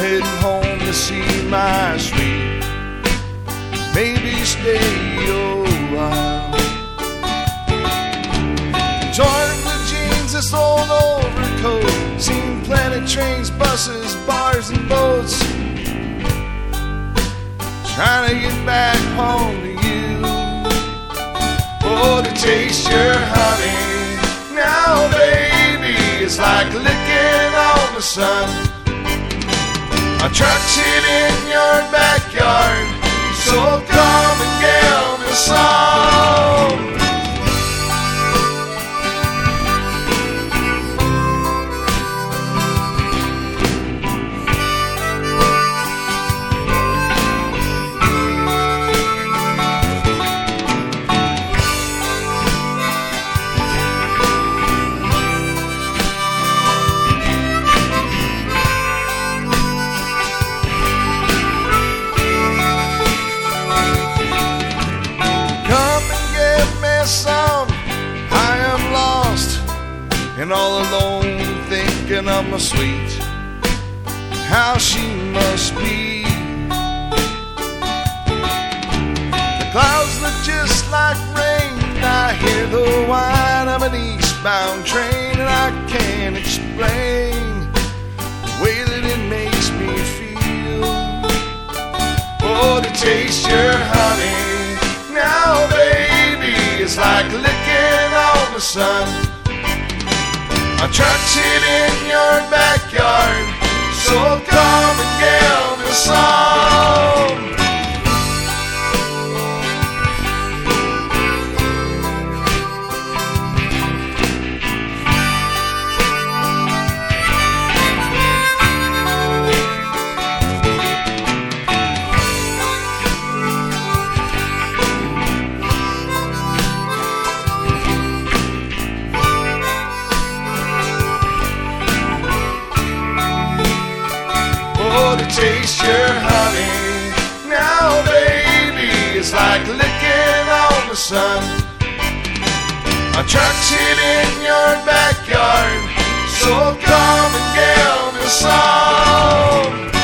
heading home to see my sweet. Maybe stay a while. Torn blue jeans, this old overcoat. Seen plenty trains, buses, bars, and boats. Trying to get back home to you. Oh, to taste your honey. Now, baby, it's like licking on the sun. Our truck's hid in your backyard, so come and give me some. Some, I am lost and all alone, thinking of my sweet, how she must be. The clouds look just like rain. I hear the whine of an eastbound train, and I can't explain the way that it makes me feel. Oh, to taste your honey. Now, baby, it's like licking on the sun. Our truck's hid in your backyard, so come and give me some. To taste your honey. Now, baby, it's like licking on the sun. Our truck's hid in your backyard, so come and give me some.